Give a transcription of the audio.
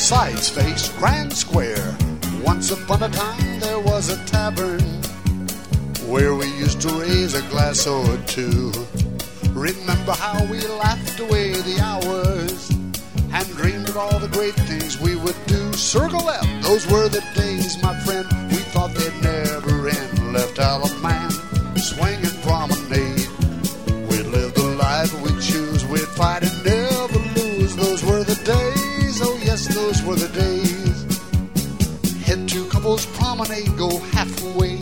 sides face Grand Square. Once upon a time there was a tavern where we used to raise a glass or two. Remember how we laughed away the hours and dreamed of all the great things we would do. Circle F, those were the days, my friend. We thought they'd never end. Left Alaman, swinging promenade. We'd live the life we'd choose. We'd fight and never lose. Those were the days, oh yes, those were the days. Head to Couples Promenade, go halfway.